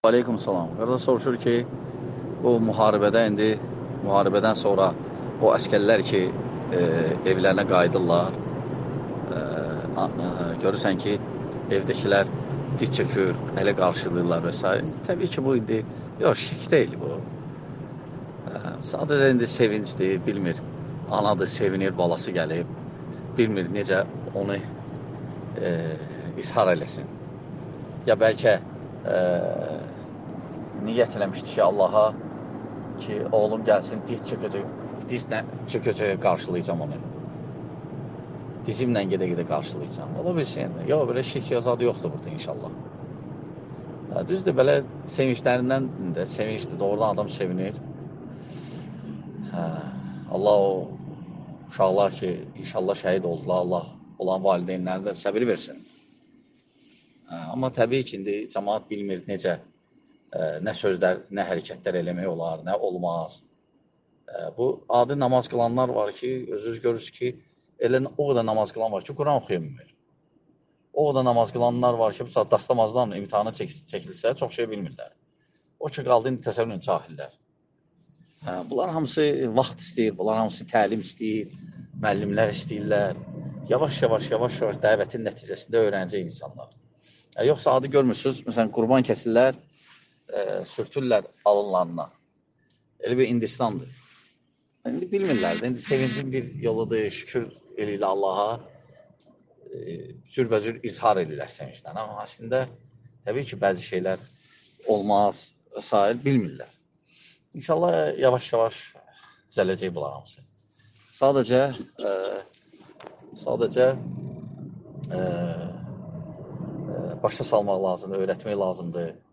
Aleyküm salam. Qardaş soruşur ki, bu müharibədən sonra o əskərlər ki, evlərinə qayıdırlar, görürsən ki, evdəkilər diz çökür, ələ qarşılayırlar və s. Təbii ki, bu indi, yox, şirk deyil bu. Sadəcə indi sevincdir, bilmir. Anadır, sevinir, balası gəlib, bilmir necə onu izhar eləsin. Ya bəlkə niyyət eləmişdi ki, Allaha ki, oğlum gəlsin, dizlə çökəcək, qarşılayacam onu. Dizimlə gedə-gedə qarşılayacam. Ola bilsin, yox, belə şirk azadı yoxdur burada inşallah. Düzdür, belə sevinclərindən də sevincdir, doğrudan adam sevinir. Allah o uşaqlar ki, inşallah şəhid oldular, Allah olan valideynlərinə də səbir versin. Amma təbii ki, indi cəmaat bilmir necə, nə sözlər, nə hərəkətlər eləmək olar, nə olmaz. Bu adi namaz qılanlar var ki, özünüz görürsünüz ki, elə o qədər namaz qılan var ki, Quran oxuya bilmir. O qədər namaz qılanlar var ki, bu saat dastamazdan imtihana çəkilsə, çox şey bilmirlər. O ki, qaldı indi təsəvvürün cahillər. Bunlar hamısı vaxt istəyir, bunlar hamısı təlim istəyir, müəllimlər istəyirlər. Yavaş-yavaş dəvətin nəticəsində öyrənəcək insanlar. Yoxsa adı görmürsünüz, məsələn, qurban kəsirlər, sürtürlər alınlarına. Elə bir Hindistandır. İndi bilmirlər də, indi sevincin bir yoludur, şükür eləyirlər Allaha, cürbəcür izhar edirlər sevincdən. Amma əslində, təbii ki, bəzi şeylər olmaz və s. bilmirlər. İnşallah yavaş-yavaş düzələcək bunlar hamısı. Sadəcə başa salmaq lazımdır, öyrətmək lazımdır.